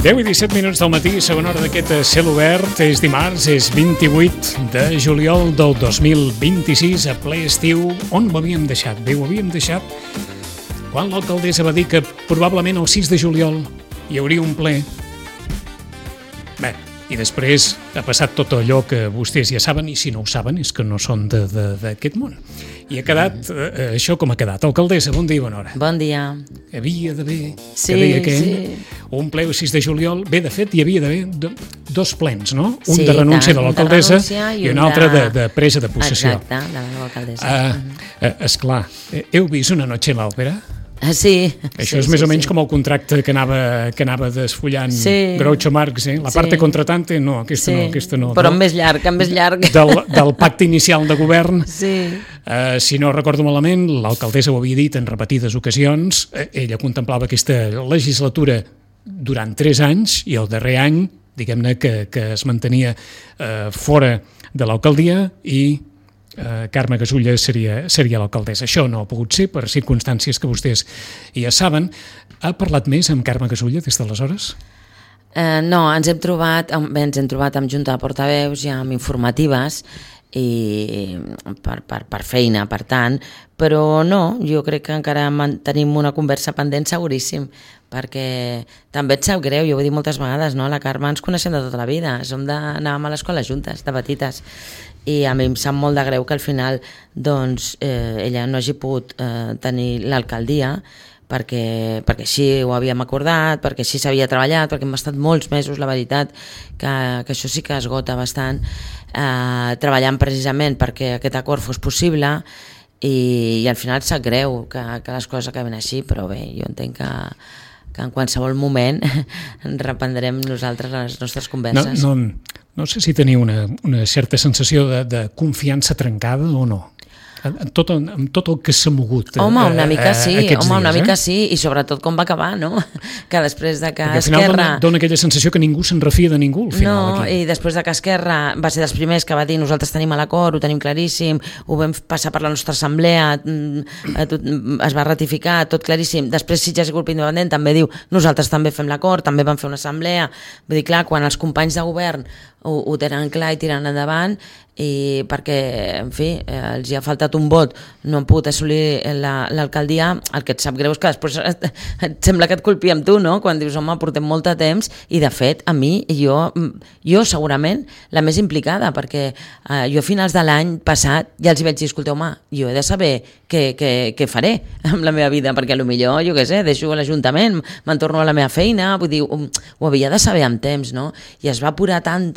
10 i 17 minuts del matí, segona hora d'aquest cel obert. És dimarts, és 28 de juliol del 2026, a ple estiu. On ho havíem deixat? Bé, ho havíem deixat quan l'alcaldessa va dir que probablement el 6 de juliol hi hauria un ple. Bé, i després ha passat tot allò que vostès ja saben, i si no ho saben és que no són d'aquest món. I ha quedat això com ha quedat. Alcaldessa, bon dia i bona hora. Bon dia. Havia d'haver, Sí, que deia que sí. un ple el 6 de juliol. Bé, de fet, hi havia d'haver dos plens, no? Un Sí, de renúncia tant, de un de l'alcaldessa renúncia i un altre de presa de possessió. Exacte, de la nova alcaldessa. Esclar, heu vist una noche en l'òpera? Sí. Això és més o menys com el contracte que anava desfullant Groucho Marx, La parte contratante, no, aquesta no. Però més llarg, més llarg. Del pacte inicial de govern. Sí. Si no recordo malament, l'alcaldessa ho havia dit en repetides ocasions, ella contemplava aquesta legislatura durant 3 anys i el darrer any, diguem-ne, que es mantenia fora de l'alcaldia i Carme Gasulla seria l'alcaldessa. Això no ha pogut ser per circumstàncies que vostès ja saben. Ha parlat més amb Carme Gasulla des d'aleshores? No, ens hem trobat amb junta de portaveus i amb informatives i per feina, per tant, però no, jo crec que encara tenim una conversa pendent seguríssim, perquè també et sap greu, jo ho he dit moltes vegades, no? La Carme ens coneixem de tota la vida, anàvem a l'escola juntes, de petites, i a mi em sap molt de greu que al final doncs, ella no hagi pogut tenir l'alcaldia, perquè així ho havíem acordat, perquè així s'havia treballat, perquè hem estat molts mesos, la veritat, que això sí que esgota bastant, treballant precisament perquè aquest acord fos possible, i al final sap greu que les coses acabin així, però bé, jo entenc que en qualsevol moment reprendrem nosaltres les nostres converses. No sé si teniu una certa sensació de confiança trencada o no. Amb tot el que s'ha mogut una mica sí, aquests dies, sí, i sobretot com va acabar, no? Que després de que perquè al final Esquerra... dona aquella sensació que ningú se'n refia de ningú al final. No, aquí. I després de que Esquerra va ser dels primers que va dir nosaltres tenim l'acord, ho tenim claríssim, ho vam passar per la nostra assemblea, es va ratificar, tot claríssim. Després Sitges i Grup Independent també diu nosaltres també fem l'acord, també vam fer una assemblea. Vull dir, clar, quan els companys de govern ho tenen clar i tiren endavant, i perquè, en fi, els hi ha faltat un vot, no han pogut assolir l'alcaldia, el que et sap greu és que després et sembla que et culpiem tu, no? Quan dius, home, portem molt de temps, i de fet, a mi, jo segurament la més implicada, perquè jo a finals de l'any passat ja els hi vaig dir, escolteu, home, jo he de saber què faré amb la meva vida, perquè potser, jo què sé, deixo a l'Ajuntament, me'n torno a la meva feina, vull dir, ho havia de saber amb temps, no? I es va apurar tant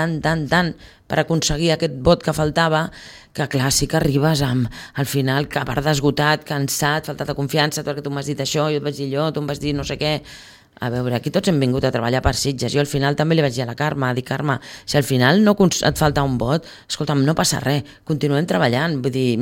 per aconseguir aquest vot que faltava, que clar, sí que arribes al final, que a part d'esgotat, cansat, falta de confiança, perquè tu m'has dit això, jo et vaig dir allò, tu em vas dir no sé què. A veure, aquí tots hem vingut a treballar per Sitges. Jo al final també li vaig dir a la Carme, Carme, si al final no et falta un vot, escolta'm, no passa res, continuem treballant, vull dir,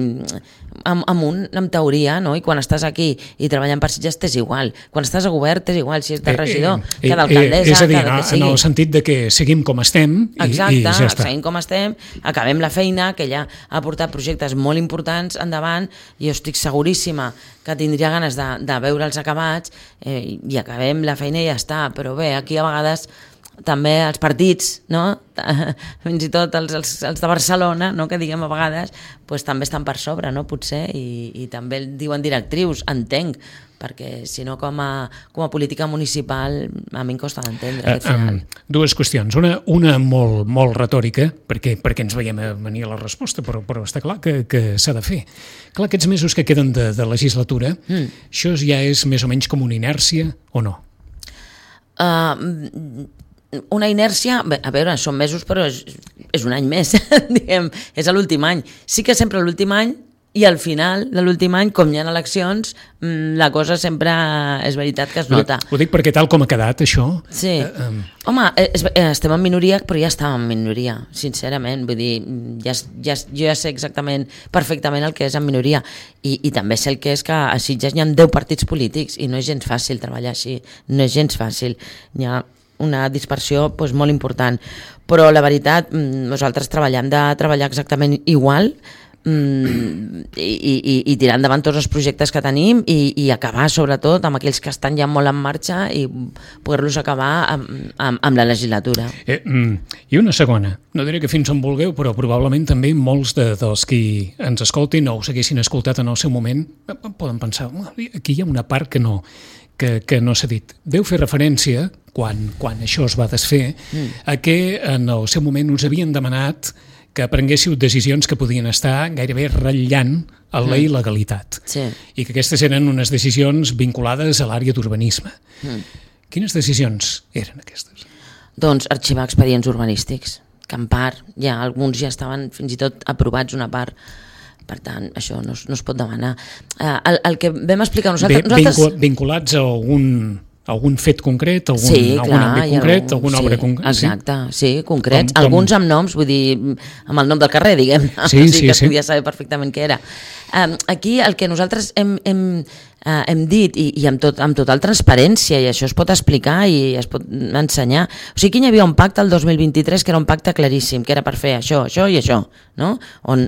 amb teoria, no? I quan estàs aquí i treballant per Sitges t'és igual, quan estàs a govern t'és igual, si és de regidor, que d'alcaldessa, és a dir, que sigui. En el sentit de que seguim com estem. Exacte, i ja està. seguim com estem, acabem la feina, que ella ha portat projectes molt importants endavant, i jo estic seguríssima que tindria ganes de veure'ls acabats, i acabem la feina i ja està, però bé, aquí a vegades també els partits, no? Fins i tot els de Barcelona, no? Que diguem a vegades, pues, també estan per sobre, no? Potser, i també diuen directrius, entenc, perquè si no com a política municipal a mi em costa d'entendre aquest final. Dues qüestions, una molt retòrica, perquè ens veiem a venir a la resposta, però està clar que s'ha de fer. Clar, aquests mesos que queden de legislatura, això ja és més o menys com una inèrcia o no? Una inèrcia, bé, a veure, són mesos però és un any més, diguem, és l'últim any. Sí que sempre l'últim any, i al final de l'últim any, com hi ha eleccions, la cosa sempre és veritat que es nota. Ho dic perquè tal com ha quedat això... Sí. Home, estem en minoria, però ja estàvem en minoria, sincerament. Vull dir, jo ja sé perfectament el que és en minoria. I també sé el que és que a Sitges hi ha 10 partits polítics i no és gens fàcil treballar així. No és gens fàcil. Hi ha una dispersió molt important. Però la veritat, nosaltres treballem de treballar exactament igual, i tirar endavant tots els projectes que tenim i acabar sobretot amb aquells que estan ja molt en marxa i poder-los acabar amb la legislatura. I una segona, no diré que fins on vulgueu, però probablement també molts dels qui ens escoltin o us haguessin escoltat en el seu moment poden pensar, aquí hi ha una part que no s'ha dit. Deu fer referència, quan això es va desfer, a que en el seu moment us havien demanat que prenguéssiu decisions que podien estar gairebé ratllant a la il·legalitat. Sí. I que aquestes eren unes decisions vinculades a l'àrea d'urbanisme. Quines decisions eren aquestes? Doncs arxivar expedients urbanístics, que en part, ja alguns ja estaven fins i tot aprovats una part. Per tant, això no es pot demanar. El que vam explicar nosaltres... Vinculats a algun fet concret, algun àmbit concret, alguna obra concreta? Exacte, sí, concrets. Alguns amb noms, vull dir, amb el nom del carrer, diguem. Sí. Que es podia saber perfectament què era. Aquí el que nosaltres hem dit, i amb total transparència, i això es pot explicar i es pot ensenyar. O sigui, aquí hi havia un pacte el 2023 que era un pacte claríssim, que era per fer això i això, no? On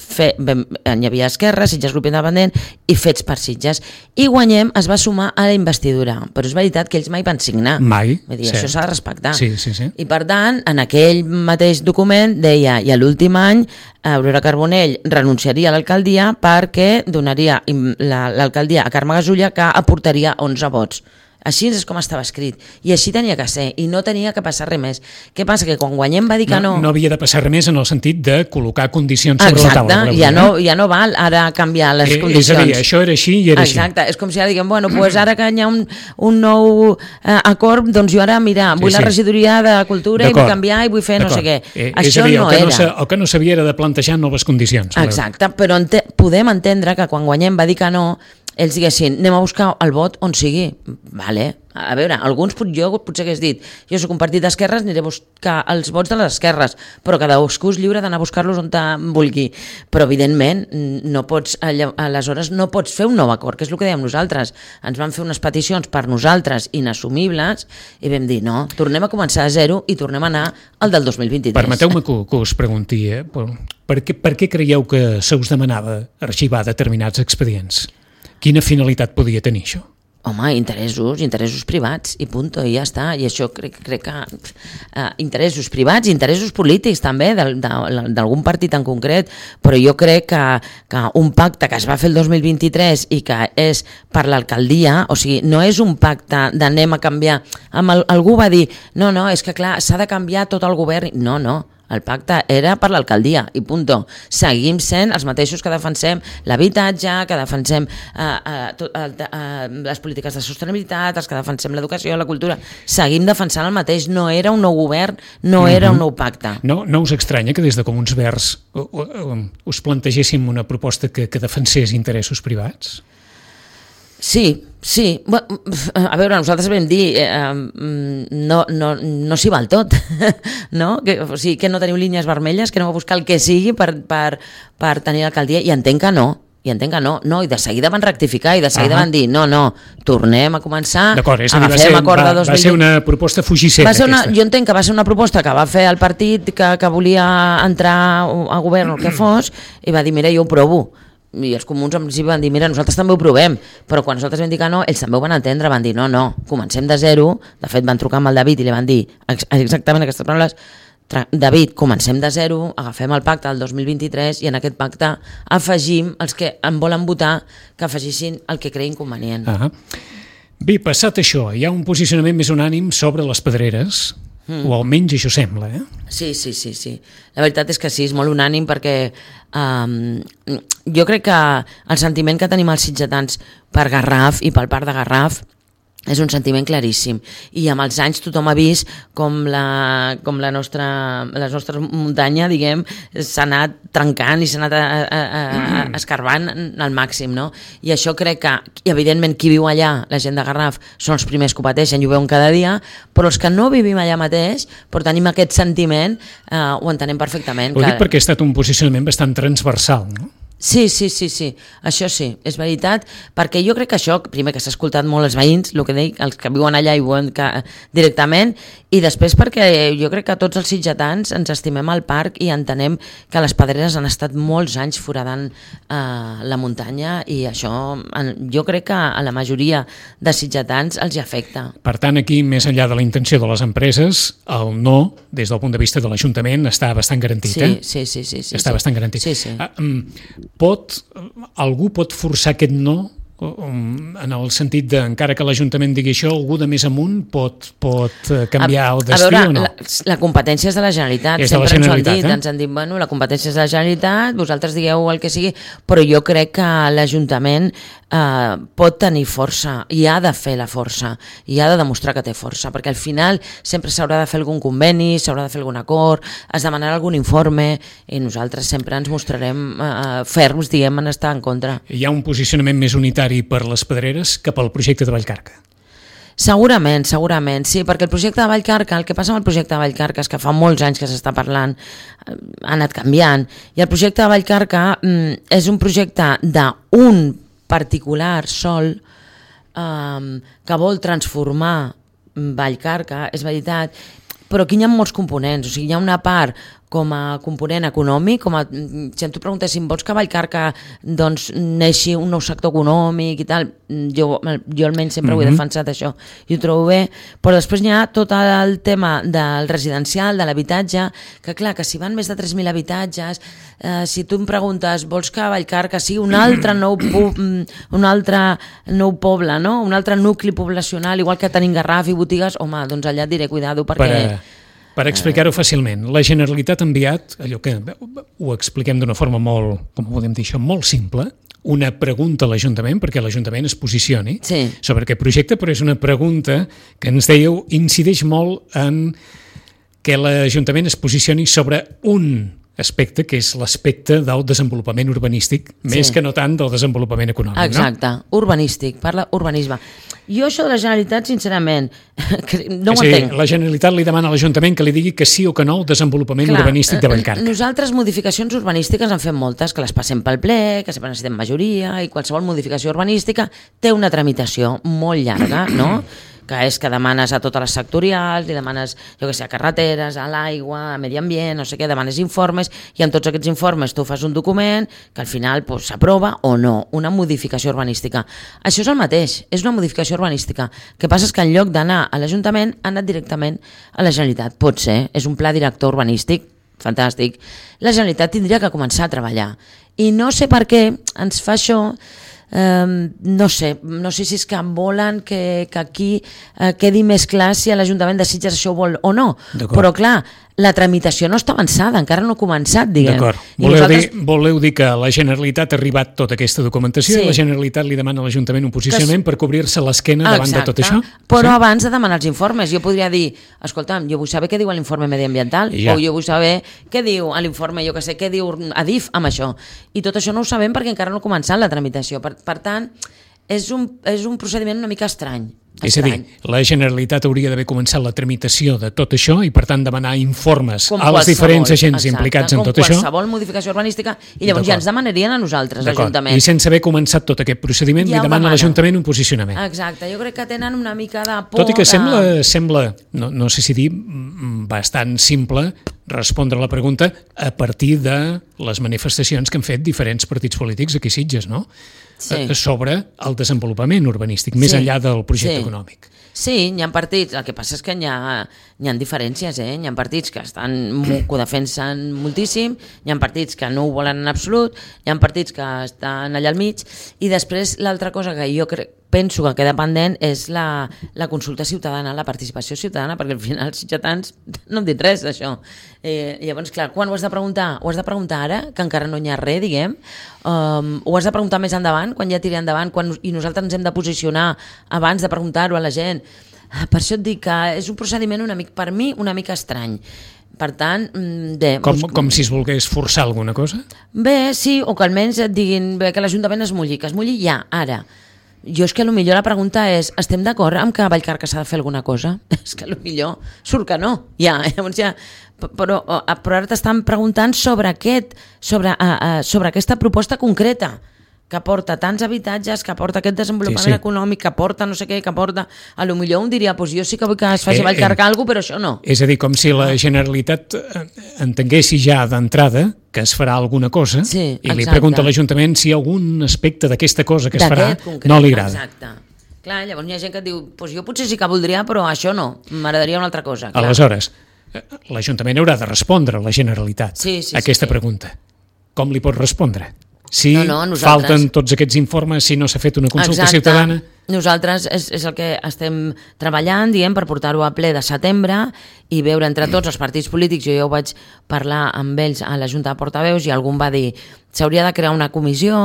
hi havia Esquerra, Sitges Grup Independent i Fets per Sitges. I Guanyem es va sumar a la investidura, però és veritat que ells mai van signar. Mai, vull dir, això s'ha de respectar. Sí. I per tant, en aquell mateix document deia, i a l'últim any Aurora Carbonell renunciaria a l'alcaldia perquè donaria l'alcaldia a Carme Gasulla, que aportaria 11 vots. Així és com estava escrit, i així tenia que ser, i no tenia que passar res més. Què passa? Que quan Guanyem va dir que no... No havia de passar res més en el sentit de col·locar condicions sobre la taula. Exacte, ja no val ara canviar les condicions. És a dir, això era així i era així. Exacte, és com si ara diguem, bueno, doncs ara que hi ha un nou acord, doncs jo ara, mira, vull la regidoria de Cultura i vull canviar i vull fer no sé què. Això no era. El que no s'havia era de plantejar noves condicions. Exacte, però podem entendre que quan Guanyem va dir que no, ells diguessin, anem a buscar el vot on sigui. Vale. A veure, alguns jo potser hagués dit, jo soc un partit d'esquerres, aniré a buscar els vots de les esquerres, però cadascú és lliure d'anar a buscar-los on vulgui. Però, evidentment, aleshores no pots fer un nou acord, que és el que dèiem nosaltres. Ens van fer unes peticions per nosaltres inassumibles i vam dir, no, tornem a començar a zero i tornem a anar al del 2023. Permeteu-me que us pregunti, per què creieu que se us demanava arxivar determinats expedients? Quina finalitat podia tenir això? Home, interessos privats i punto, i ja està. I això crec que interessos privats i interessos polítics també d'algun partit en concret, però jo crec que un pacte que es va fer el 2023 i que és per l'alcaldia, o sigui, no és un pacte d'anem a canviar. Algú va dir, no, és que clar, s'ha de canviar tot el govern. No. El pacte era per l'alcaldia i punto. Seguim sent els mateixos que defensem l'habitatge, que defensem les polítiques de sostenibilitat, els que defensem l'educació, la cultura. Seguim defensant el mateix. No era un nou govern, no era un nou pacte. No us estranya que des de Comuns Verds us plantegéssim una proposta que defensés interessos privats? Sí. A veure, nosaltres vam dir no s'hi val tot, no? O sigui, que no teniu línies vermelles, que aneu a buscar el que sigui per tenir l'alcaldia, i entenc que no. I de seguida van rectificar i de seguida van dir, no, tornem a començar, agafem acord de 2020. Va ser una proposta fugissera. Jo entenc que va ser una proposta que va fer el partit que volia entrar a govern o el que fos, i va dir, mira, jo ho provo. I els comuns en principi van dir, mira, nosaltres també ho provem, però quan nosaltres vam dir que no, ells també ho van entendre, van dir, no, comencem de zero. De fet, van trucar amb el David i li van dir exactament aquestes paraules, David, comencem de zero, agafem el pacte del 2023 i en aquest pacte afegim els que en volen votar, que afegissin el que creïn convenient. Bé, passat això, hi ha un posicionament més unànim sobre les pedreres, o almenys això sembla, Sí. La veritat és que sí, és molt unànim perquè jo crec que el sentiment que tenim els sitgetans per Garraf i pel parc de Garraf és un sentiment claríssim, i amb els anys tothom ha vist com la nostra muntanya, diguem, s'ha anat trencant i s'ha anat escarbant al màxim, no? I això crec que, evidentment, qui viu allà, la gent de Garraf, són els primers que ho pateixen i ho veuen cada dia, però els que no vivim allà mateix, però tenim aquest sentiment, ho entenem perfectament. Ho dic perquè ha estat un posicionament bastant transversal, no? Sí, això sí, és veritat, perquè jo crec que això, primer que s'ha escoltat molt els veïns, el que dic, els que viuen allà i veuen directament, i després perquè jo crec que tots els sitgetans ens estimem al parc i entenem que les pedreres han estat molts anys foradant la muntanya i això jo crec que a la majoria de sitgetans els hi afecta. Per tant, aquí, més enllà de la intenció de les empreses, el no, des del punt de vista de l'Ajuntament, està bastant garantit, Sí. Està bastant garantit. Sí. Algú pot forçar aquest no en el sentit de, encara que l'Ajuntament digui això, algú de més amunt pot canviar el destí o no? La competència és de la Generalitat, sempre ens ho han dit, ens han dit, bueno, la competència és de la Generalitat, vosaltres digueu el que sigui, però jo crec que l'Ajuntament pot tenir força i ha de fer la força i ha de demostrar que té força, perquè al final sempre s'haurà de fer algun conveni, s'haurà de fer algun acord, es demanarà algun informe i nosaltres sempre ens mostrarem ferms, diguem, en estar en contra. Hi ha un posicionament més unitari per les pedreres que pel projecte de Vallcarca? Segurament, sí, perquè el projecte de Vallcarca, el que passa amb el projecte de Vallcarca és que fa molts anys que s'està parlant, ha anat canviant, i el projecte de Vallcarca és un projecte d'un particular sol que vol transformar Vallcarca, és veritat, però aquí hi ha molts components, o sigui, hi ha una part com a component econòmic, si tu preguntessin, vols que Vallcarca doncs, neixi un nou sector econòmic i tal, jo almenys sempre ho he defensat això, i ho trobo bé, però després hi ha tot el tema del residencial, de l'habitatge, que clar, que si van més de 3.000 habitatges, si tu em preguntes, vols que Vallcarca sigui un altre nou poble, no? Un altre nucli poblacional, igual que tenim Garraf i botigues, home, doncs allà et diré, cuidado, perquè... Per explicar-ho fàcilment, la Generalitat ha enviat, allò que ho expliquem d'una forma molt, com podem dir això, molt simple, una pregunta a l'Ajuntament, perquè l'Ajuntament es posicioni sobre aquest projecte, però és una pregunta que ens dèieu incideix molt en que l'Ajuntament es posicioni sobre un aspecte, que és l'aspecte del desenvolupament urbanístic, més que no tant del desenvolupament econòmic. Exacte, urbanístic, parla urbanisme. Jo això de la Generalitat, sincerament, no ho entenc. La Generalitat li demana a l'Ajuntament que li digui que sí o que no al desenvolupament urbanístic de Vallcarca. Nosaltres modificacions urbanístiques en fem moltes, que les passem pel ple, que sempre necessitem majoria, i qualsevol modificació urbanística té una tramitació molt llarga, no?, que és que demanes a totes les sectorials, li demanes, jo què sé, a carreteres, a l'aigua, a medi ambient, no sé què, demanes informes, i amb tots aquests informes tu fas un document que al final s'aprova o no, una modificació urbanística. Això és el mateix, és una modificació urbanística. El que passa és que en lloc d'anar a l'Ajuntament, ha anat directament a la Generalitat. Pot ser, és un pla director urbanístic, fantàstic. La Generalitat tindria que començar a treballar. I no sé per què ens fa això... no sé si és que volen que aquí quedi més clar si l'Ajuntament de Sitges això ho vol o no, però clar, la tramitació no està avançada, encara no ha començat, diguem. D'acord. Voleu dir que la Generalitat ha arribat tota aquesta documentació i la Generalitat li demana a l'Ajuntament un posicionament per cobrir-se l'esquena davant de tot això? Però abans de demanar els informes, jo podria dir, escolta'm, jo vull saber què diu l'informe mediambiental, o jo vull saber què diu l'informe, jo què sé, què diu Adif amb això. I tot això no ho sabem perquè encara no ha començat la tramitació. Per tant, és un procediment una mica estrany. És a dir, la Generalitat hauria d'haver començat la tramitació de tot això i per tant demanar informes als diferents agents implicats en tot això. Com qualsevol modificació urbanística, i llavors ja ens demanarien a nosaltres, l'Ajuntament. I sense haver començat tot aquest procediment li demana a l'Ajuntament un posicionament. Exacte, jo crec que tenen una mica de por. Tot i que sembla, no sé si dir, bastant simple respondre a la pregunta a partir de les manifestacions que han fet diferents partits polítics aquí a Sitges, no? Sobre el desenvolupament urbanístic, més enllà del projecte econòmic. Sí, hi ha partits, el que passa és que hi ha diferències, hi ha partits que ho defensen moltíssim, hi ha partits que no ho volen en absolut, hi ha partits que estan allà al mig, i després l'altra cosa que jo penso que queda pendent és la consulta ciutadana, la participació ciutadana, perquè al final els sitgetans no han dit res d'això. Llavors, clar, quan ho has de preguntar? Ho has de preguntar ara, que encara no hi ha res, diguem? Ho has de preguntar més endavant, quan ja tiri endavant, i nosaltres ens hem de posicionar abans de preguntar-ho a la gent? Per això et dic que és un procediment per mi una mica estrany. Per tant, bé... Com si es volgués forçar alguna cosa? Bé, sí, o que almenys et diguin que l'Ajuntament es mulli ja, ara. Jo és que potser la pregunta és, estem d'acord amb que a Vallcarca s'ha de fer alguna cosa? És que potser surt que no, llavors però ara t'estan preguntant sobre aquesta proposta concreta, que porta tants habitatges, que porta aquest desenvolupament econòmic, que porta no sé què, que porta... Potser un diria, jo sí que vull que es faci a Vallcarca alguna cosa, però això no. És a dir, com si la Generalitat entenguessi ja d'entrada que es farà alguna cosa i li pregunta a l'Ajuntament si algun aspecte d'aquesta cosa que es farà no li agrada. Exacte. Clar, llavors hi ha gent que et diu, jo potser sí que voldria, però això no, m'agradaria una altra cosa. Aleshores, l'Ajuntament haurà de respondre a la Generalitat a aquesta pregunta. Com li pot respondre? Si falten tots aquests informes, si no s'ha fet una consulta ciutadana... Nosaltres és el que estem treballant, per portar-ho a ple de setembre i veure entre tots els partits polítics. Jo ja ho vaig parlar amb ells a la Junta de Portaveus i algú em va dir s'hauria de crear una comissió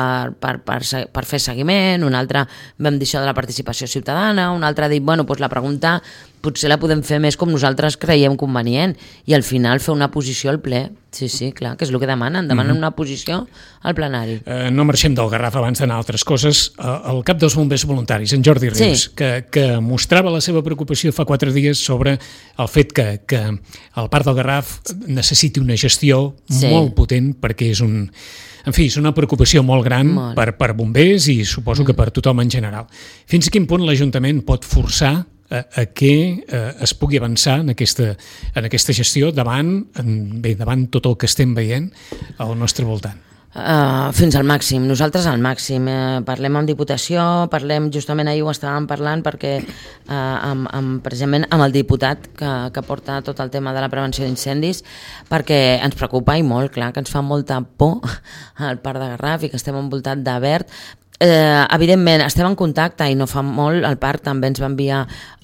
per fer seguiment, un altre vam dir això de la participació ciutadana, un altre ha dit, la pregunta potser la podem fer més com nosaltres creiem convenient i al final fer una posició al ple. Sí, clar, que és el que demanen una posició al plenari. No marxem del Garraf abans d'anar a altres coses. El cap dels bombers voluntaris, en Jordi Rius, que mostrava la seva preocupació fa 4 dies sobre el fet que el Parc del Garraf necessiti una gestió molt potent perquè és una preocupació molt gran per bombers i suposo que per tothom en general. Fins a quin punt l'Ajuntament pot forçar a que es pugui avançar en aquesta gestió davant tot el que estem veient al nostre voltant? Fins al màxim, nosaltres al màxim. Parlem amb Diputació, justament ahir ho estàvem parlant perquè precisament amb el diputat que porta tot el tema de la prevenció d'incendis, perquè ens preocupa i molt, clar, que ens fa molta por al Parc de Garraf i que estem envoltats de verd. Evidentment estem en contacte i no fa molt el parc també ens va enviar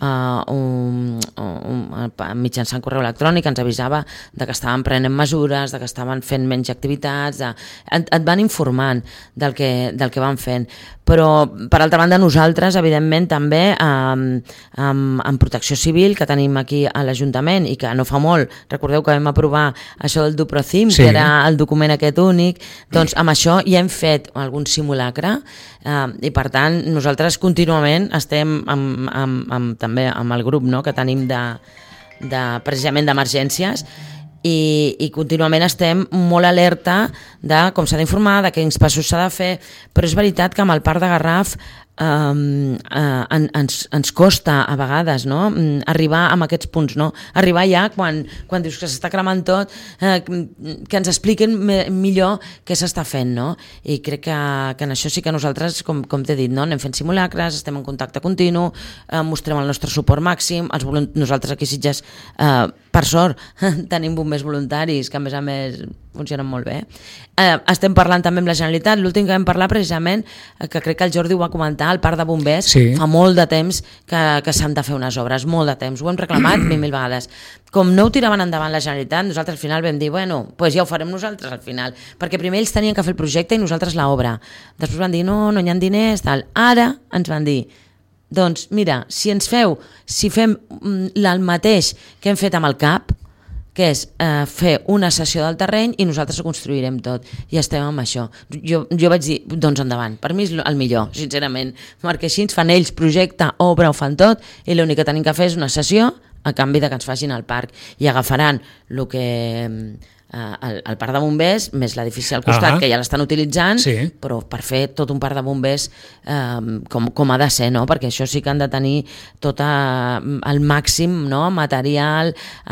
mitjançant correu electrònic, ens avisava de que estaven prenent mesures, de que estaven fent menys activitats, et van informant del que van fent, però per altra banda nosaltres evidentment també amb Protecció Civil que tenim aquí a l'Ajuntament i que no fa molt, recordeu que vam aprovar això del Duprocim, que era el document aquest únic, doncs amb això ja hem fet algun simulacre i per tant nosaltres contínuament estem també amb el grup que tenim precisament d'emergències i contínuament estem molt alerta de com s'ha d'informar, de quins passos s'ha de fer, però és veritat que amb el Parc de Garraf ens costa a vegades arribar a aquests punts, arribar ja quan dius que s'està cremant tot, que ens expliquen millor què s'està fent, i crec que en això sí que nosaltres, com t'he dit, anem fent simulacres, estem en contacte continu, mostrem el nostre suport màxim, nosaltres aquí a Sitges per sort tenim bombers voluntaris que a més funcionen molt bé. Estem parlant també amb la Generalitat, l'últim que vam parlar precisament, que crec que el Jordi ho va comentar, el parc de bombers, fa molt de temps que s'han de fer unes obres, molt de temps, ho hem reclamat 20.000 vegades. Com no ho tiraven endavant la Generalitat, nosaltres al final vam dir, doncs ja ho farem nosaltres al final, perquè primer ells tenien que fer el projecte i nosaltres l'obra. Després van dir, no hi ha diners, tal. Ara ens van dir, doncs mira, si fem el mateix que hem fet amb el CAP, que és fer una cessió del terreny i nosaltres ho construirem tot, i estem amb això. Jo vaig dir, doncs endavant, per mi és el millor, sincerament, perquè així ens fan ells projecte, obra, ho fan tot, i l'únic que tenim que fer és una cessió a canvi de que ens facin el parc, i agafaran el que el parc de bombers més l'edifici al costat, que ja l'estan utilitzant, però per fer tot un parc de bombers com ha de ser, perquè això sí que han de tenir tot el màxim material,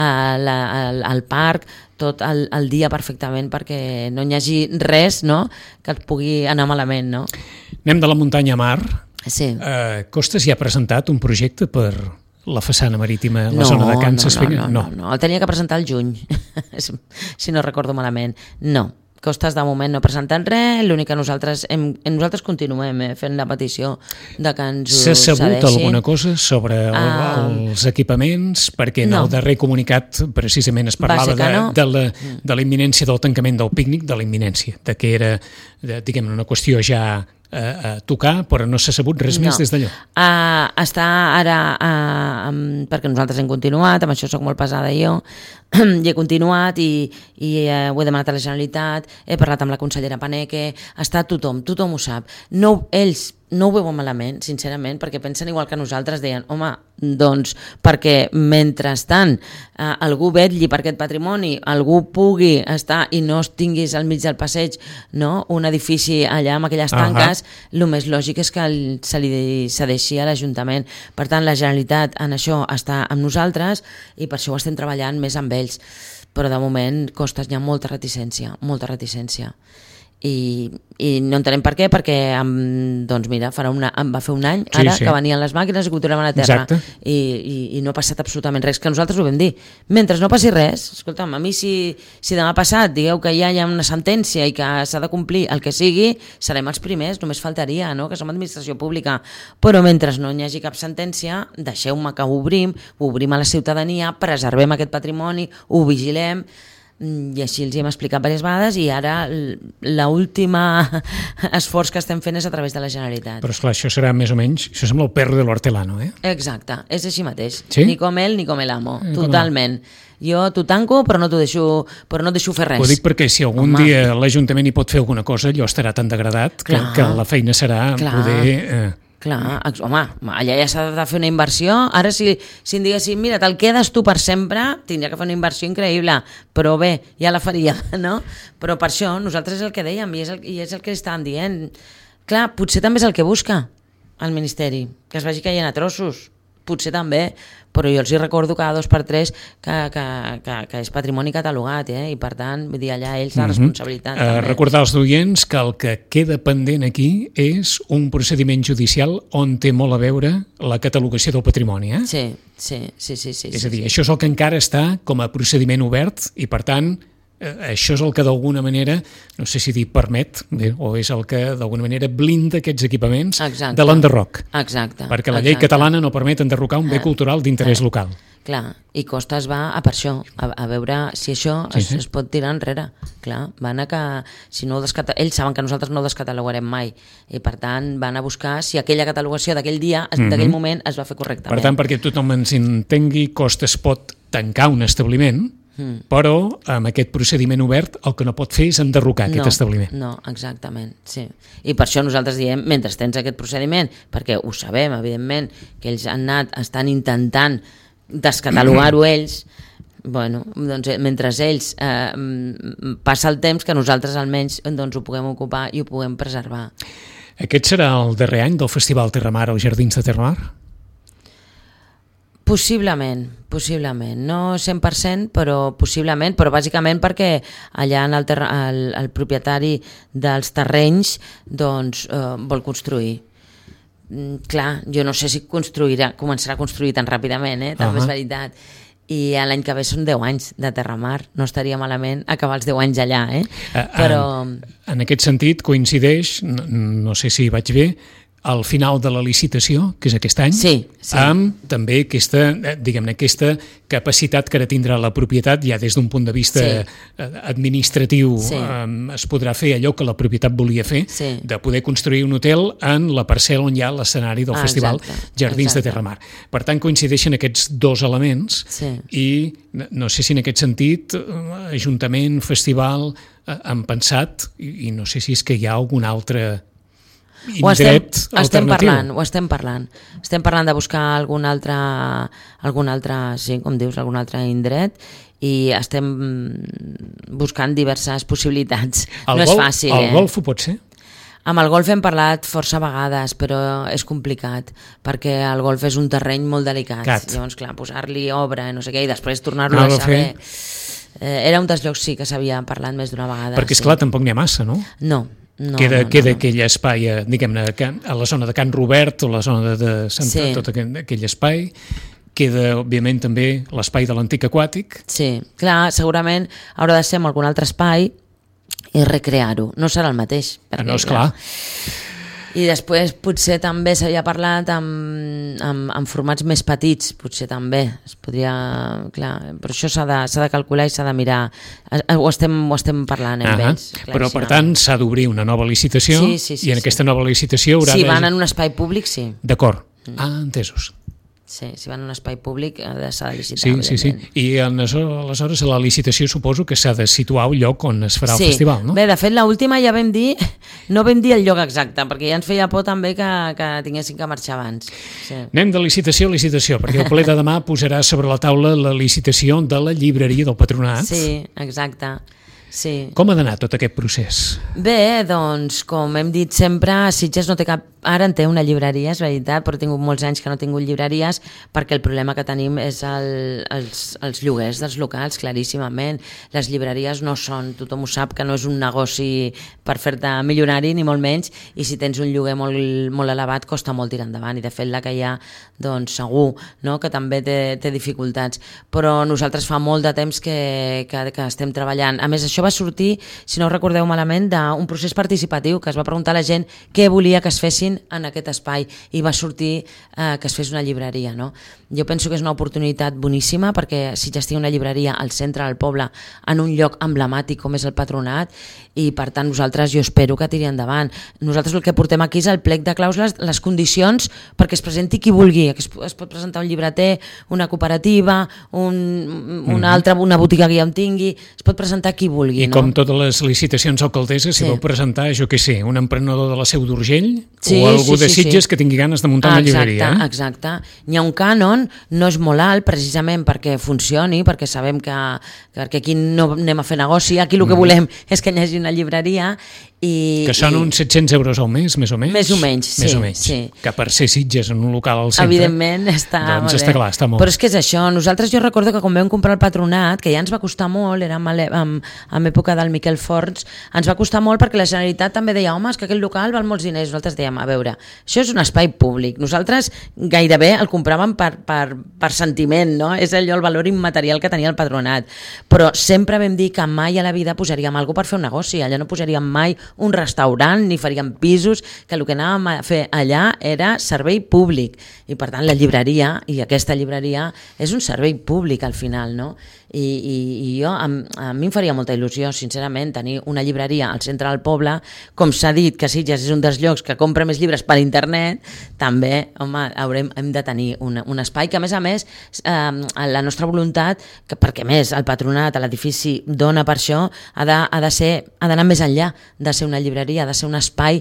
el parc, tot el dia perfectament perquè no hi hagi res que et pugui anar malament. Anem de la muntanya a mar. Costes ja ha presentat un projecte per la façana marítima, la zona de Can Saspina? No, el tenia que presentar al juny, si no recordo malament. No, Costes de moment no presenten res, l'únic que nosaltres continuem fent la petició de que ens ho cedeixin. S'ha sabut alguna cosa sobre els equipaments? Perquè en el darrer comunicat precisament es parlava de la imminència del tancament del pícnic, de la imminència, de que era, diguem-ne, una qüestió ja a tocar, però no s'ha sabut res més des d'allò. Està ara, perquè nosaltres hem continuat, amb això soc molt pesada jo, i he continuat i ho he demanat a la Generalitat, he parlat amb la consellera Paneque, està tothom ho sap. Ells no ho veuen malament, sincerament, perquè pensen igual que nosaltres, deien, home, doncs perquè mentrestant algú vetlli per aquest patrimoni, algú pugui estar i no tinguis al mig del passeig, no? Un edifici allà amb aquelles tanques, el més lògic és que se li cedeixi a l'Ajuntament. Per tant, la Generalitat en això està amb nosaltres i per això ho estem treballant més amb ells. Però de moment costes, hi ha molta reticència, molta reticència. I no entenem per què, perquè doncs mira, va fer un any ara que venien les màquines i que ho tiraven a terra i no ha passat absolutament res, que nosaltres ho vam dir, mentre no passi res, escolta'm, a mi si demà passat digueu que ja hi ha una sentència i que s'ha de complir el que sigui, serem els primers, només faltaria, no? Que som administració pública, però mentre no hi hagi cap sentència, deixeu-me que ho obrim a la ciutadania, preservem aquest patrimoni, ho vigilem, i així els hi hem explicat diverses vegades i ara l'última esforç que estem fent és a través de la Generalitat. Però esclar, això serà més o menys, això sembla el perro de l'hortelano, Exacte, és així mateix, sí? Ni com ell ni com l'amo, totalment. Jo t'ho tanco però no et deixo fer res. Ho dic perquè si algun dia l'Ajuntament hi pot fer alguna cosa, allò estarà tan degradat que la feina serà poder... Clar, home, allà ja s'ha de fer una inversió. Ara si em diguessin, mira, te'l quedes tu per sempre, tindria que fer una inversió increïble, però bé, ja la faria, no? Però per això nosaltres és el que dèiem i és el que estàvem dient. Clar, potser també és el que busca el Ministeri, que es vagi caient a trossos, potser també, però jo els hi recordo cada 2 per 3 que és patrimoni catalogat, i per tant, vull dir, allà ells la responsabilitat. Recordar als oients que el que queda pendent aquí és un procediment judicial on té molt a veure la catalogació del patrimoni, Sí. És a dir, això és el que encara està com a procediment obert i per tant això és el que d'alguna manera, no sé si dir permet, o és el que d'alguna manera blinda aquests equipaments de l'enderroc. Exacte. Perquè la llei catalana no permet enderrocar un bé cultural d'interès local. Clar, i Costes va per això, a veure si això es pot tirar enrere. Clar, van a que, si no ells saben que nosaltres no ho descatalogarem mai, i per tant van a buscar si aquella catalogació d'aquell dia, d'aquell moment, es va fer correctament. Per tant, perquè tothom ens entengui, Costes pot tancar un establiment, però amb aquest procediment obert el que no pot fer és enderrocar aquest establiment. No, exactament, sí. I per això nosaltres diem, mentre tens aquest procediment, perquè ho sabem, evidentment, que ells estan intentant descatalogar-ho ells, bueno, doncs mentre ells passa el temps que nosaltres almenys doncs, ho puguem ocupar i ho puguem preservar. Aquest serà el darrer any del Festival Terramar als Jardins de Terramar? Possiblement, no 100%, però possiblement, però bàsicament perquè allà el propietari dels terrenys doncs, vol construir. Clar, jo no sé si començarà a construir tan ràpidament, també és veritat. I l'any que ve són 10 anys de Terramar, no estaria malament acabar els 10 anys allà, però... En aquest sentit coincideix, no sé si vaig bé, al final de la licitació, que és aquest any, amb també aquesta capacitat que ara tindrà la propietat, ja des d'un punt de vista administratiu, es podrà fer allò que la propietat volia fer, de poder construir un hotel en la parcel·la on hi ha l'escenari del Festival Jardins de Terramar. Per tant, coincideixen aquests dos elements i no sé si en aquest sentit Ajuntament, Festival, han pensat, i no sé si és que hi ha algun altre indret alternatiu. Ho estem parlant. Estem parlant de buscar algun altre, sí, com dius, algun altre indret i estem buscant diverses possibilitats. No és fàcil. El golf ho pot ser? Amb el golf hem parlat força vegades, però és complicat, perquè el golf és un terreny molt delicat. Llavors, clar, posar-li obra, no sé què, i després tornar-lo a saber... Era un dels llocs, sí, que s'havia parlat més d'una vegada. Perquè, esclar, tampoc n'hi ha massa, no? No. Queda aquell espai, diguem-ne, a la zona de Can Robert o la zona de Santa, tot aquell espai. Queda, òbviament, també l'espai de l'antic aquàtic. Sí, clar, segurament haurà de ser en algun altre espai i recrear-ho. No serà el mateix. No, és clar. I després potser també s'havia parlat amb formats més petits, potser també es podria, clar, però això s'ha de calcular i s'ha de mirar, ho estem parlant amb ells. Però per tant s'ha d'obrir una nova licitació i en aquesta nova licitació haurà Si van en un espai públic, sí. D'acord, entesos. Sí, si van a un espai públic s'ha de licitar. Sí. I aleshores a la licitació suposo que s'ha de situar un lloc on es farà el festival, no? Bé, de fet, l'última ja vam dir, no vam dir el lloc exacte, perquè ja ens feia por també que tinguessin que marxar abans. Sí. Anem de licitació a licitació, perquè el ple de demà posarà sobre la taula la licitació de la llibreria del Patronat. Sí, exacte. Sí. Com ha d'anar tot aquest procés? Bé, doncs, com hem dit sempre, Sitges no té cap... Ara en té una llibreria, és veritat, però he tingut molts anys que no he tingut llibreries perquè el problema que tenim és els lloguers dels locals, claríssimament. Les llibreries no són, tothom ho sap, que no és un negoci per fer-te milionari, ni molt menys, i si tens un lloguer molt elevat costa molt tirar endavant, i de fet la que hi ha, doncs segur, no?, que també té dificultats. Però nosaltres fa molt de temps que estem treballant. A més, això va sortir, si no ho recordeu malament, d'un procés participatiu que es va preguntar a la gent què volia que es fessin en aquest espai i va sortir que es fes una llibreria, no? Jo penso que és una oportunitat boníssima perquè si ja estigui una llibreria al centre del poble en un lloc emblemàtic com és el Patronat, i per tant nosaltres jo espero que tiri endavant. Nosaltres el que portem aquí és el plec de clàusules, les condicions perquè es presenti qui vulgui. Es pot presentar un llibreter, una cooperativa, una botiga que ja en tingui, es pot presentar qui vulgui. I no? Com totes les licitacions alcaldesses, si vau presentar, jo què sé, un emprenedor de la Seu d'Urgell o algú de Sitges que tingui ganes de muntar una llibreria. Exacte. N'hi ha un cànon, no és molt alt precisament perquè funcioni, perquè sabem que aquí no anem a fer negoci, aquí el que volem és que hi hagi una llibreria. Que són uns 700 euros al mes, més o menys? Més o menys, sí. Que per ser Sitges en un local al centre, evidentment està doncs molt bé. Està clar, està molt. Però és que és això, jo recordo que quan vam comprar el Patronat, que ja ens va costar molt, era en època del Miquel Forns, ens va costar molt perquè la Generalitat també deia, home, és que aquest local val molts diners. Nosaltres dèiem, a veure, això és un espai públic, nosaltres gairebé el compràvem per sentiment, no? És allò el valor immaterial que tenia el Patronat, però sempre vam dir que mai a la vida posaríem alguna cosa per fer un negoci, allà no posaríem mai un restaurant, ni faríem pisos, que el que anàvem a fer allà era servei públic, i per tant la llibreria, i aquesta llibreria és un servei públic al final, no? I jo, a mi em faria molta il·lusió, sincerament, tenir una llibreria al centre del poble. Com s'ha dit que Sitges és un dels llocs que compra més llibres per internet, també, home, hem de tenir un espai que, a més, la nostra voluntat, perquè més el Patronat, l'edifici dona per això, ha d'anar més enllà de ser una llibreria, ha de ser un espai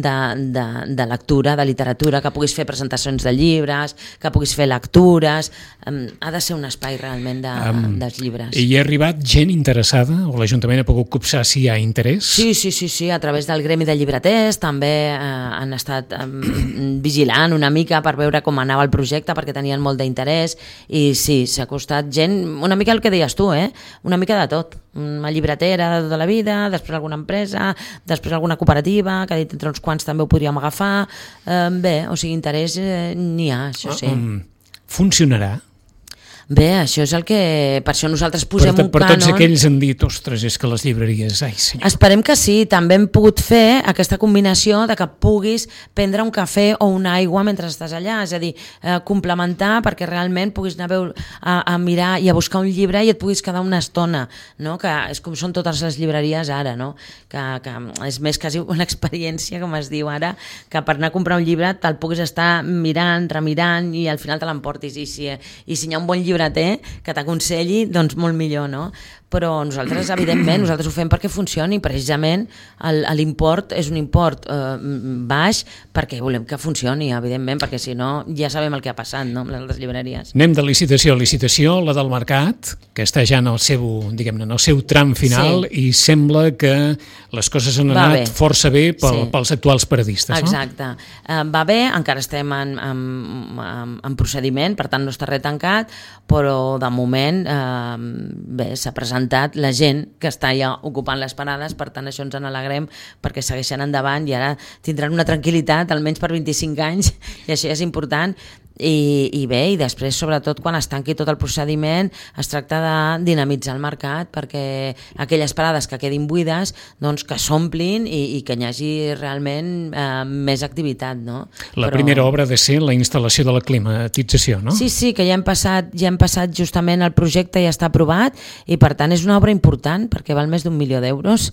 de lectura, de literatura, que puguis fer presentacions de llibres, que puguis fer lectures, ha de ser un espai realment dels llibres. I hi ha arribat gent interessada, o l'Ajuntament ha pogut copsar si hi ha interès? Sí, a través del gremi de llibreters també han estat vigilant una mica per veure com anava el projecte, perquè tenien molt d'interès, i sí, s'ha costat gent, una mica el que deies tu, una mica de tot, una llibretera de tota la vida, després alguna empresa, després alguna cooperativa, que ha dit entre uns quants també ho podríem agafar, interès n'hi ha, això sí. Funcionarà? Bé, això és el que... Per això nosaltres posem un cànon... Per tots aquells han dit, ostres, és que les llibreries... Ai, senyor. Esperem que sí. També hem pogut fer aquesta combinació de que puguis prendre un cafè o una aigua mentre estàs allà, és a dir, complementar perquè realment puguis anar a mirar i a buscar un llibre i et puguis quedar una estona, no? Que és com són totes les llibreries ara, no? Que és més quasi una experiència, com es diu ara, que per anar a comprar un llibre te'l puguis estar mirant, remirant i al final te l'emportis. I si hi ha un bon llibreter que t'aconselli, doncs molt millor, no? Però nosaltres, evidentment, ho fem perquè funcioni, precisament l'import és un import baix perquè volem que funcioni, evidentment, perquè si no ja sabem el que ha passat, no?, amb les llibreries. Anem de licitació a licitació, la del mercat, que està ja en el seu, diguem-ne, en el seu tram final, i sembla que les coses han anat força bé pels actuals paradistes, no? Exacte. Va bé, encara estem en procediment, per tant no està res tancat, però de moment s'ha presentat la gent que està ja ocupant les parades, per tant això ens en alegrem perquè segueixen endavant i ara tindran una tranquil·litat almenys per 25 anys i això és important. I bé, i després sobretot quan es tanqui tot el procediment es tracta de dinamitzar el mercat perquè aquelles parades que quedin buides doncs que s'omplin i que hi hagi realment més activitat, no? La primera obra ha de ser la instal·lació de la climatització, no? Sí, que ja hem passat justament el projecte, ja està aprovat i per tant és una obra important perquè val més d'1 milió d'euros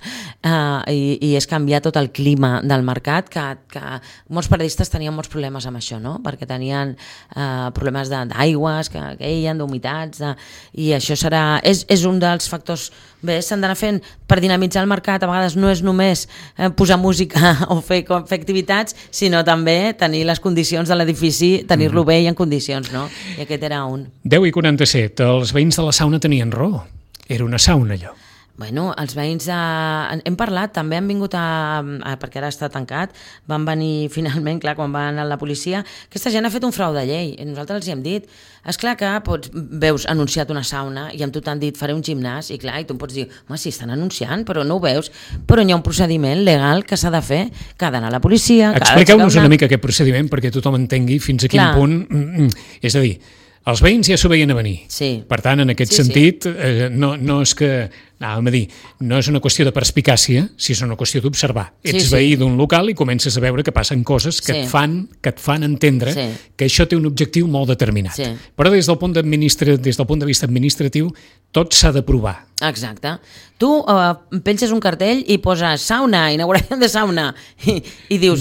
i és canviar tot el clima del mercat que molts periodistes tenien molts problemes amb això, no? Perquè tenien problemes d'aigües que hi ha, d'humitats, i això és un dels factors. Bé, s'han d'anar fent per dinamitzar el mercat. A vegades no és només posar música o fer activitats, sinó també tenir les condicions de l'edifici, tenir-lo bé i en condicions, no? I aquest era un. 10:47, els veïns de la sauna tenien raó. Era una sauna, allò. Bueno, els veïns hem parlat, també han vingut perquè ara està tancat, van venir finalment, clar, quan van a la policia, aquesta gent ha fet un frau de llei, i nosaltres els hi hem dit, esclar que veus anunciat una sauna i amb tu t'han dit faré un gimnàs, i clar, i tu em pots dir, home, sí, estan anunciant, però no ho veus, però hi ha un procediment legal que s'ha de fer, que ha d'anar a la policia... Expliqueu-nos una mica aquest procediment perquè tothom entengui fins a quin punt, és a dir, els veïns ja s'ho veien a venir. Sí. Per tant, en aquest sentit, no és que... Anàvem a dir, no és una qüestió de perspicàcia, si és una qüestió d'observar. Ets veí d'un local i comences a veure que passen coses que et fan entendre que això té un objectiu molt determinat. Sí. Però des del punt de vista administratiu, tot s'ha de provar. Exacte. Tu penses un cartell i poses sauna, inauguració de sauna, i dius,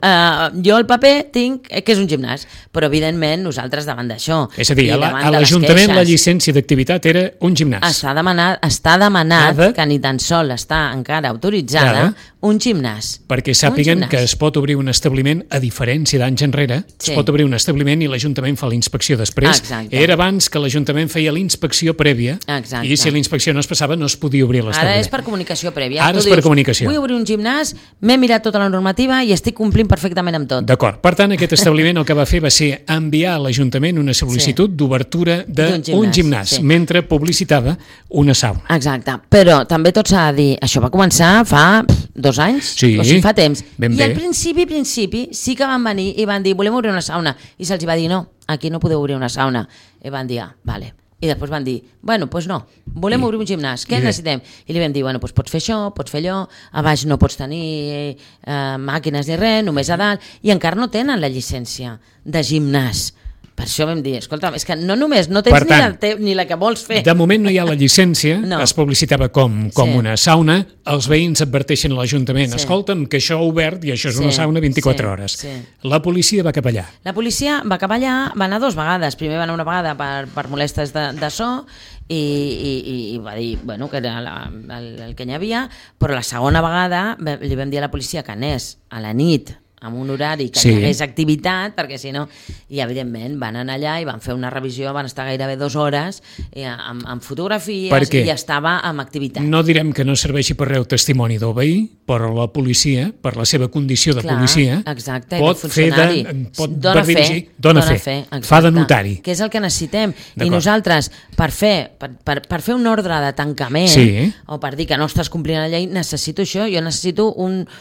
jo el paper tinc que és un gimnàs, però evidentment nosaltres davant d'això... És a dir, a l'Ajuntament la llicència d'activitat era un gimnàs. Està demanat que ni tan sol està encara autoritzada un gimnàs. Perquè sàpiguen que es pot obrir un establiment, a diferència d'anys enrere, es pot obrir un establiment i l'Ajuntament fa la inspecció després. Era abans que l'Ajuntament feia la inspecció prèvia i si la inspecció no es passava no es podia obrir l'establiment. Ara és per comunicació prèvia. Ara és per comunicació. Vull obrir un gimnàs, m'he mirat tota la normativa i estic complint perfectament amb tot. D'acord. Per tant, aquest establiment el que va fer va ser enviar a l'Ajuntament una sol·licitud d'obertura d'un gimnàs, mentre publicitava una sauna. Exacte. Però també tot s'ha de dir, això va començar fa 2 anys, o sigui, fa temps. I al principi sí que van venir i van dir, volem obrir una sauna, i se'ls va dir, no, aquí no podeu obrir una sauna. I van dir, vale. I després van dir, bueno, doncs no, volem obrir un gimnàs, què necessitem? I li vam dir, bueno, doncs pots fer això, pots fer allò, a baix no pots tenir màquines ni res, només a dalt, i encara no tenen la llicència de gimnàs. Per això vam dir, escolta, és que no només no tens ni la que vols fer. De moment no hi ha la llicència, es publicitava com una sauna, els veïns adverteixen a l'Ajuntament, escolta'm, que això ha obert i això és una sauna 24 hores. La policia va cap allà. La policia va cap allà, va anar 2 vegades. Primer va anar una vegada per molestes de so i va dir que era el que n'hi havia, però la segona vegada li vam dir a la policia que anés a la nit amb un horari que hi hagués activitat, perquè si no, i evidentment van anar allà i van fer una revisió, van estar gairebé 2 hores amb fotografies i estava amb activitat. No direm que no serveixi per res testimoni del veí, però la policia, per la seva condició de policia, pot fer dona fe, fa de notari. Que és el que necessitem. I nosaltres, per fer un ordre de tancament, o per dir que no estàs complint la llei, necessito això, jo necessito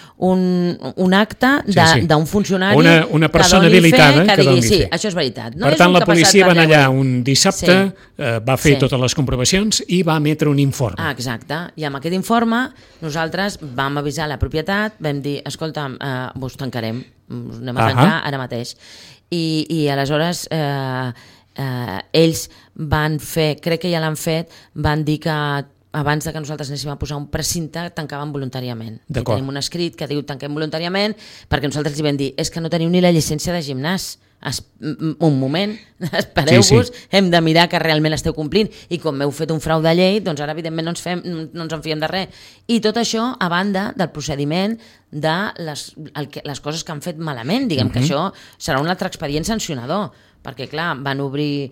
un acte d'un funcionari una persona habilitada que digui, sí, això és veritat. Per tant, la policia va anar allà un dissabte, va fer totes les comprovacions i va emetre un informe. Exacte, i amb aquest informe nosaltres vam avisar la propietat, vam dir, escolta, us tancarem, us anem a tancar ara mateix. I aleshores ells van fer, crec que ja l'han fet, van dir que abans que nosaltres anéssim a posar un precinte, tancaven voluntàriament. I tenim un escrit que diu tanquem voluntàriament, perquè nosaltres els vam dir, és que no teniu ni la llicència de gimnàs. Un moment, espereu-vos, hem de mirar que realment esteu complint, i com heu fet un frau de llei, doncs ara evidentment no ens en fiem de res. I tot això a banda del procediment de les coses que han fet malament, diguem que això serà un altre expedient sancionador, perquè clar, van obrir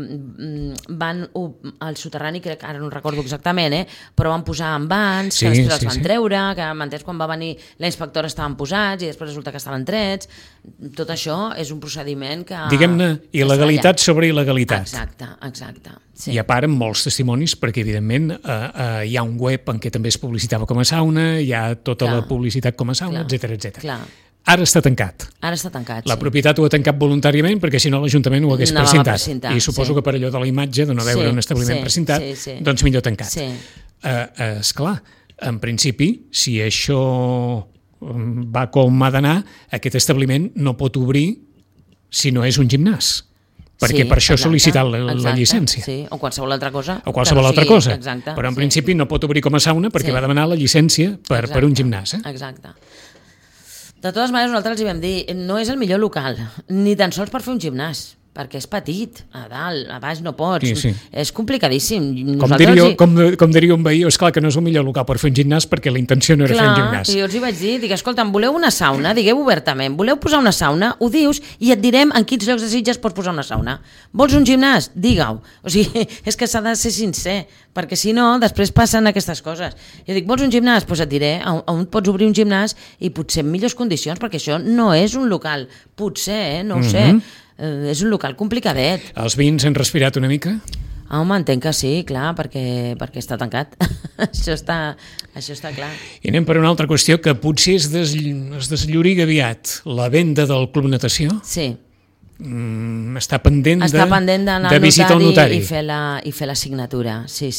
al soterrani, crec que ara no recordo exactament, però van posar envans, que després els van treure, que m'entens, quan va venir la inspectora estaven posats i després resulta que estaven trets. Tot això és un procediment que... Diguem-ne, il·legalitat sobre il·legalitat. Exacte. I a part amb molts testimonis, perquè evidentment hi ha un web en què també es publicitava com a sauna, hi ha tota la publicitat com a sauna, etc. Ara està tancat. La propietat ho ha tancat voluntàriament perquè si no l'Ajuntament ho hagués precintat. I suposo que per allò de la imatge, de no veure un establiment precintat, doncs millor tancat. Esclar, en principi, si això va com ha d'anar, aquest establiment no pot obrir si no és un gimnàs. Perquè per això ha sol·licitat la llicència. O qualsevol altra cosa. Però en principi no pot obrir com a sauna perquè va demanar la llicència per un gimnàs. Exacte. De totes maneres, nosaltres els hi vam dir, no és el millor local, ni tan sols per fer un gimnàs, perquè és petit, a dalt, a baix no pots. Sí. És complicadíssim. Com diria un veí, és clar que no és el millor local per fer un gimnàs perquè la intenció no era fer un gimnàs. I jo els hi vaig dir, escolta'm, voleu una sauna? Digueu obertament, voleu posar una sauna? Ho dius i et direm en quins llocs de Sitges pots posar una sauna. Vols un gimnàs? Digue-ho. O sigui, és que s'ha de ser sincer, perquè si no, després passen aquestes coses. Jo dic, vols un gimnàs? Doncs et diré on pots obrir un gimnàs i potser en millors condicions, perquè això no és un local, potser, no ho sé, és un local complicadet. Els veïns han respirat una mica? Home, entenc que sí, clar, perquè està tancat. Això està clar. I anem per una altra qüestió, que potser es deslloriga aviat la venda del Club Natació. Sí. Està pendent de visitar el notari i fer la signatura, sí.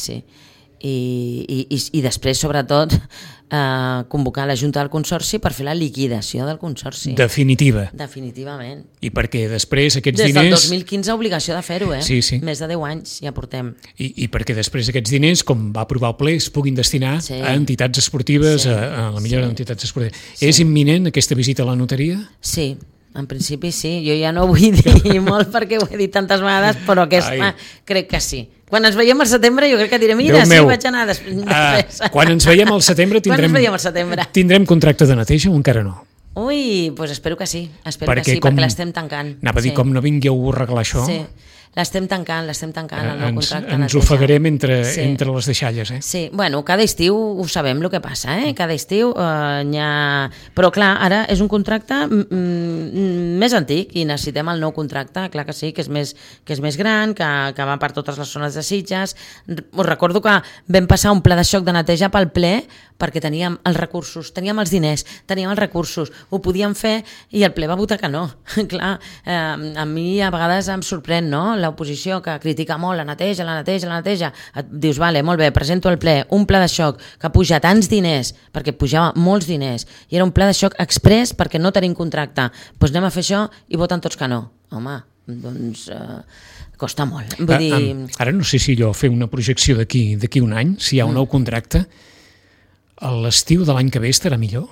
I després, sobretot, convocar la Junta del Consorci per fer la liquidació del Consorci. Definitivament. I perquè després aquests diners... Des del 2015 obligació de fer-ho, Sí. Més de 10 anys ja portem. I perquè després aquests diners, com va aprovar el ple, es puguin destinar a entitats esportives, a la millora d'entitats esportives. És imminent aquesta visita a la notaria? Sí. En principi sí, jo ja no ho vull dir molt perquè ho he dit tantes vegades, però aquesta crec que sí. Quan ens veiem al setembre jo crec que diré, mira, sí, vaig anar després. Quan ens veiem al setembre tindrem contracte de neteja o encara no? Ui, doncs espero que sí, perquè l'estem tancant. Anava a dir, com no vingueu a arreglar això... Sí. L'estem tancant, el nou contracte. Ens ofegarem entre les deixalles, Sí, bueno, cada estiu ho sabem el que passa, Cada estiu n'hi ha... Però clar, ara és un contracte més antic i necessitem el nou contracte, clar que sí, que és més gran, que va per totes les zones de Sitges. Us recordo que vam passar un pla de xoc de neteja pel ple perquè teníem els recursos, teníem els diners, teníem els recursos, ho podíem fer i el ple va votar que no. Clar, a mi a vegades em sorprèn, no?, l'oposició que critica molt la neteja. Et dius, vale, molt bé, presento al ple un pla de xoc que puja tants diners, perquè pujava molts diners, i era un pla de xoc express perquè no tenim contracte. Doncs anem a fer això i voten tots que no. Home, doncs... costa molt. Vull dir... Ara no sé si allò fer una projecció d'aquí un any, si hi ha un nou contracte, a l'estiu de l'any que ve estarà millor?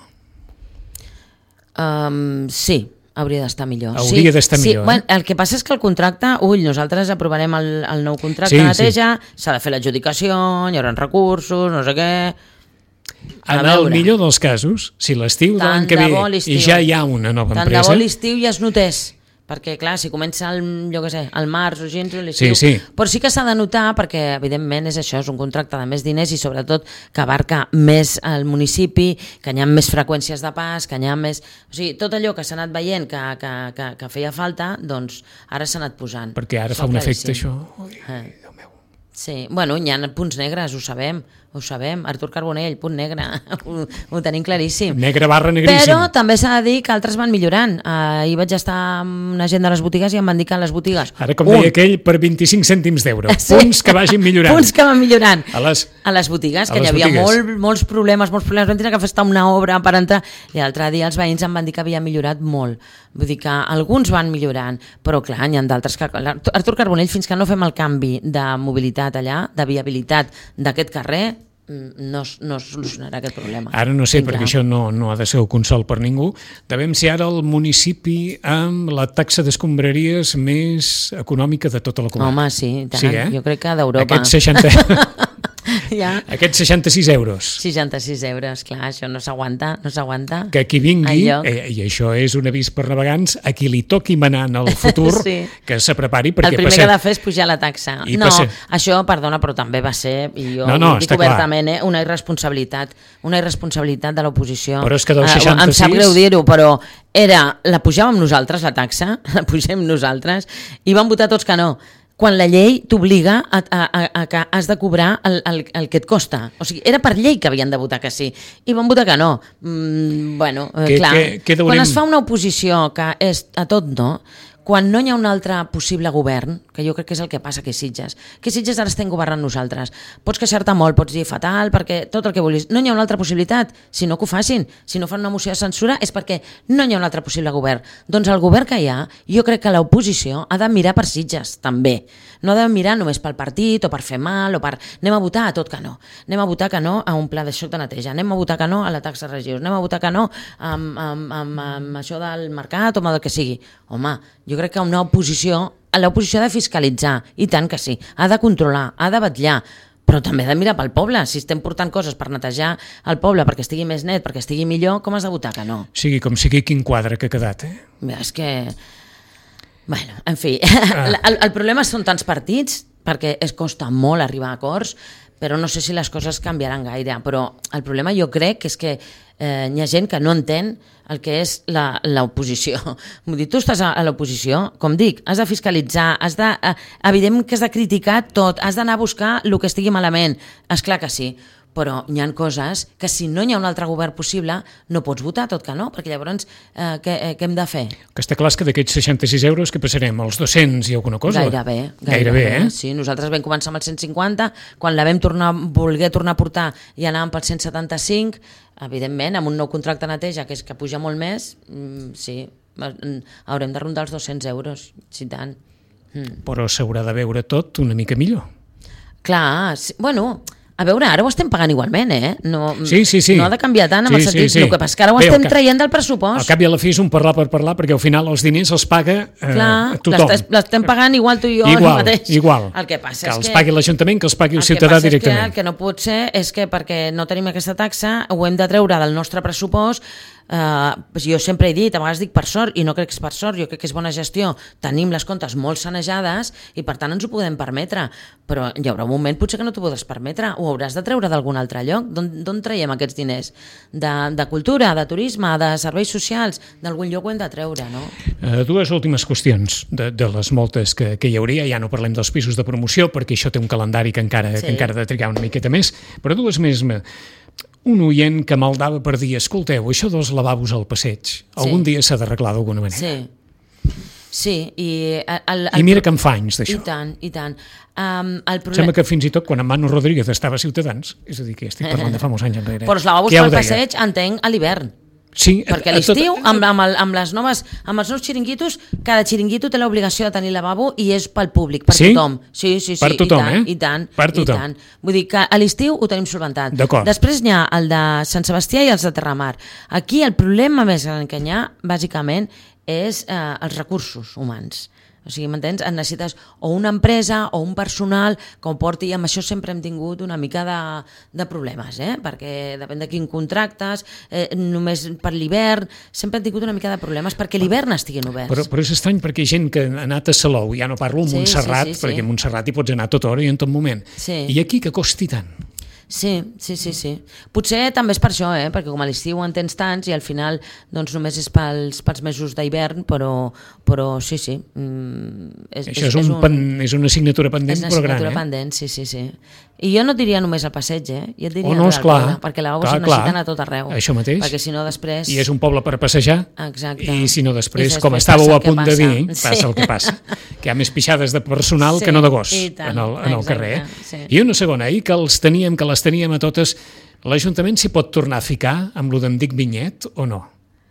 Sí, hauria d'estar millor. Hauria d'estar millor, Bueno, el que passa és que el contracte, nosaltres aprovarem el nou contracte de neteja, s'ha de fer l'adjudicació, hi haurà recursos, no sé què... En el millor dels casos, si l'estiu de l'any que ve i ja hi ha una nova empresa... Tant de bo l'estiu ja es notés, perquè clar, si comença el març o gens, l'estiu... Sí. Però sí que s'ha de notar perquè evidentment és això, és un contracte de més diners i sobretot que abarca més el municipi, que hi ha més freqüències de pas, que hi ha més... O sigui, tot allò que s'ha anat veient que feia falta, doncs ara s'ha anat posant. Perquè ara fa un efecte això... Déu meu. Sí, bueno, hi ha punts negres, ho sabem. Artur Carbonell, punt negre, ho tenim claríssim. Negre/negríssim. Però també s'ha de dir que altres van millorant. Ahir vaig estar amb una gent de les botigues i em van dir que les botigues... Ara, com deia aquell, per 25 cèntims d'euro. Punts que vagin millorant. Punts que van millorant. A les botigues, que hi havia molts problemes, vam tenir que fer una obra per entrar. I l'altre dia els veïns em van dir que havia millorat molt. Vull dir que alguns van millorant, però clar, n'hi ha d'altres que... Artur Carbonell, fins que no fem el canvi de mobilitat allà, de viabilitat d'aquest carrer, no solucionarà aquest problema. Ara no sé, perquè això no ha de ser un consol per ningú. Devem ser ara el municipi amb la taxa d'escombraries més econòmica de tota la comarca. Home, sí, tant. Jo crec que d'Europa. Aquests 66 euros. 66 euros, clar, això no s'aguanta. Que qui vingui, i això és un avís per navegants, a qui li toqui manar en el futur, que se prepari perquè... El primer que ha de fer és pujar la taxa. Això, perdona, però també va ser, i jo ho dic obertament, una irresponsabilitat de l'oposició. Però és que del 66... Em sap greu dir-ho, però la pujàvem nosaltres, la taxa, la pugem nosaltres, i van votar tots que no. Quan la llei t'obliga a que has de cobrar el que et costa. O sigui, era per llei que havien de votar que sí. I van votar que no. Clar, quan es fa una oposició que és a tot no, quan no hi ha un altre possible govern, que jo crec que és el que passa que Sitges ara estem governant nosaltres, pots queixar-te molt, pots dir fatal, perquè tot el que vulguis, no hi ha una altra possibilitat, si no que ho facin, si no fan una moció de censura és perquè no hi ha un altre possible govern. Doncs el govern que hi ha, jo crec que l'oposició ha de mirar per Sitges, també, No ha de mirar només pel partit o per fer mal o per... Anem a votar a tot que no. Anem a votar que no a un pla de xoc de neteja. Anem a votar que no a la taxa de residus. Anem a votar que no amb això del mercat o amb el que sigui. Home, jo crec que l'oposició ha de fiscalitzar, i tant que sí. Ha de controlar, ha de vetllar, però també ha de mirar pel poble. Si estem portant coses per netejar el poble perquè estigui més net, perquè estigui millor, com has de votar que no? Sigui com sigui, quin quadre que ha quedat, És que... Bueno, en fi, el problema són tants partits, perquè es costa molt arribar a acords, però no sé si les coses canviaran gaire. Però el problema jo crec que és que hi ha gent que no entén el que és l'oposició. Vull dir, tu estàs a l'oposició, com dic, has de fiscalitzar, evidentment que has de criticar tot, has d'anar a buscar el que estigui malament. Esclar que sí, però hi ha coses que si no hi ha un altre govern possible no pots votar tot que no, perquè llavors què hem de fer? Que està clar que d'aquests 66 euros que passarem als 200 i alguna cosa? Gairebé. Sí, nosaltres vam començar amb els 150, quan la vam voler tornar a portar i anàvem pels 175, evidentment, amb un nou contracte de neteja que és que puja molt més, sí, haurem de rondar els 200 euros, si tant. Però s'haurà de veure tot una mica millor. Clar, sí, bueno... A veure, ara ho estem pagant igualment, No, sí. No ha de canviar tant amb el sentit. El que passa és que ara ho estem traient del pressupost. Al cap i a la fi és un parlar per parlar, perquè al final els diners els paga tothom. L'estem pagant igual tu i jo mateix. Igual. El que passa és que els pagui l'Ajuntament, que els pagui el ciutadà directament. El que no pot ser és que perquè no tenim aquesta taxa ho hem de treure del nostre pressupost. Jo sempre he dit, a vegades dic per sort, i no crec que és per sort, jo crec que és bona gestió, tenim les comptes molt sanejades i per tant ens ho podem permetre, però hi haurà un moment potser que no t'ho podràs permetre, ho hauràs de treure d'algun altre lloc. D'on traiem aquests diners? De cultura, de turisme, de serveis socials? D'algun lloc ho hem de treure, no? Dues últimes qüestions de les moltes que hi hauria, ja no parlem dels pisos de promoció perquè això té un calendari que encara ha de trigar una miqueta més, però dues més. Un oient que maldava per dir, escolteu, això dels lavabos al passeig, algun dia s'ha d'arreglar d'alguna manera. Sí, i mira que en fa anys d'això. I tant. Sembla que fins i tot quan en Manu Rodríguez estava a Ciutadans, és a dir, que estic parlant de fa molts anys enrere. Però els lavabos pel passeig entenc a l'ivern. Sí, perquè a l'estiu, amb els nous xiringuitos, cada xiringuito té l'obligació de tenir lavabo i és pel públic, per tothom. Sí, per tothom, i tant. Vull dir que a l'estiu ho tenim solventat. D'acord. Després n'hi ha el de Sant Sebastià i els de Terramar. Aquí el problema més gran que hi ha, bàsicament, és els recursos humans. O sigui, m'entens? Necessites o una empresa o un personal que ho porti, i amb això sempre hem tingut una mica de problemes, perquè depèn de quin contractes, només per l'hivern, sempre hem tingut una mica de problemes perquè l'hivern estiguin oberts. Però és estrany perquè hi ha gent que ha anat a Salou, ja no parlo a Montserrat, perquè a Montserrat hi pots anar a tota hora i en tot moment. I aquí que costi tant? Sí. Potser també és per això, perquè com a l'estiu en tens tants i al final doncs només és pels mesos d'hivern, però sí. Això és una assignatura pendent, però gran. És una assignatura pendent, sí. I jo no et diria només al passeig, jo et diria perquè lavabos se necessiten a tot arreu. Això mateix. Perquè si no després... I és un poble per passejar. Exacte. I si no després, com estàveu a punt de dir, passa el que passa. Que hi ha més pixades de personal que no de gos en el carrer. I una segona, ahir que les teníem a totes, l'Ajuntament s'hi pot tornar a ficar amb lo d'en Dic Vinyet o no?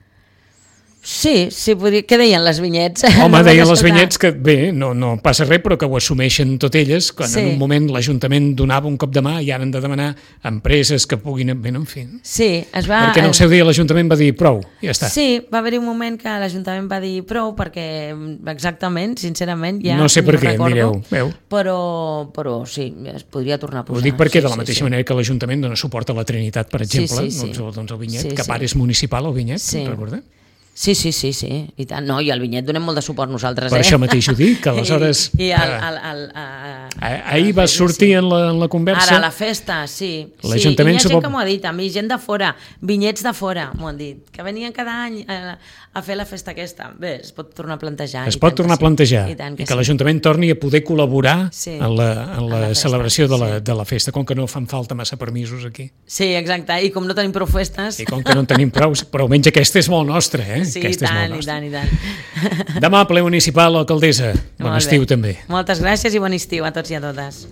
Sí, què deien les vinyets? Home, deien les vinyets que, bé, no passa res, però que ho assumeixen tot elles, quan en un moment l'Ajuntament donava un cop de mà i ara han de demanar empreses que puguin... Bé, en fi. Sí, es va... Perquè en el seu dia l'Ajuntament va dir prou, ja està. Sí, va haver-hi un moment que l'Ajuntament va dir prou, perquè exactament, sincerament, ja no sé per què, mireu, veu. Però sí, es podria tornar a posar. Ho dic perquè de la mateixa manera que l'Ajuntament dona suport a la Trinitat, per exemple, doncs el Vinyet, que a part és municipal, el Vinyet, recordeu? Sí, i tant. No, i al Vinyet donem molt de suport nosaltres. Per això mateix ho dic, que aleshores... Ahir va sortir en la conversa... Ara, a la festa, sí. L'Ajuntament... I hi ha gent que m'ho ha dit, a mi, gent de fora, vinyets de fora, m'ho han dit, que venien cada any a fer la festa aquesta. Bé, es pot tornar a plantejar. Es pot tornar a plantejar, i que l'Ajuntament torni a poder col·laborar en la celebració de la festa, com que no fan falta massa permisos aquí. Sí, exacte, i com no tenim prou festes... I com que no en tenim prou, però almenys aquesta és molt nostra, Sí, i tant. Demà, ple municipal, alcaldessa. Bon estiu també. Moltes gràcies i bon estiu a tots i a totes.